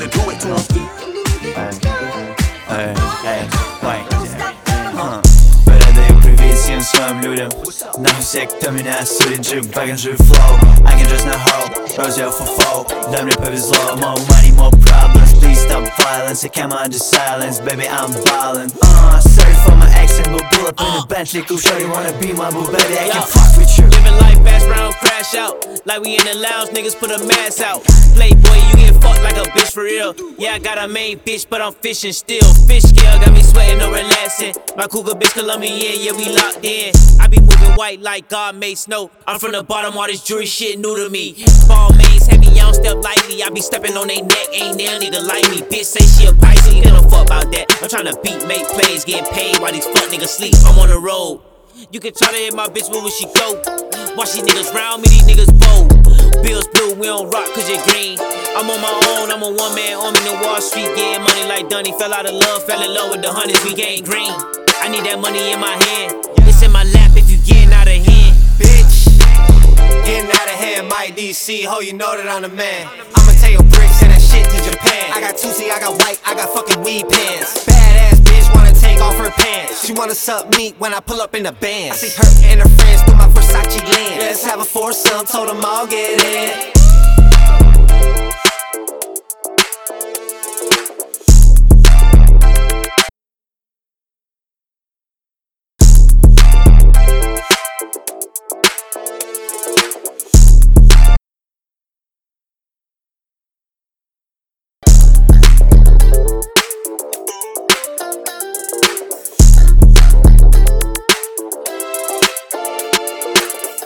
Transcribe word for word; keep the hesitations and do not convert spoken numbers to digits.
to do it to him. Эй, эй, эй, передаю привет всем своим людям. Нахуй все, кто меня судит, жив, back жив flow. I can just not hold, rose yo for four. Да мне повезло, more money, more problems. Please stop violence, I can't mind the silence. Baby, I'm ballin'. Uh, sorry for my accent, but pull up in the Bentley. Cool shorty wanna be my boo, baby, I can fuck with you. Living life fast, round, crash out. Like we in the lounge, niggas put a mask out. Playboy, you get fucked like a bitch for real. Yeah, I got a main bitch, but I'm fishing still. Fish scale got me sweating, no relaxing. My cougar bitch Colombian, yeah, we locked in. I be moving white like God made snow. I'm from the bottom, all this jewelry shit new to me. Ball mains heavy, I don't step lightly. I be stepping on they neck, ain't there nigga like me. Bitch say she a Pisces, they don't fuck about that. I'm tryna beat, make plays, get paid while these fuck niggas sleep. I'm on the road. You can try to hit my bitch, where would she go? Watch these niggas round me, these niggas bold. Bills blue, we don't rock cause you're green. I'm on my own, I'm a one man army in Wall Street. Getting money like Dunny, fell out of love, fell in love with the hundreds, we getting green. I need that money in my hand, it's in my lap if you getting out of hand. Bitch, getting out of hand, my D C, ho, you know that I'm the man. I'ma tell your bricks and that shit to Japan. I got Tusi, I got white, I got fucking weed pants. Badass bitch wanna take off her pants. She wanna suck meat when I pull up in the band. I see her and her friends through my Versace lens. Let's have a foursome, told them I'll get in.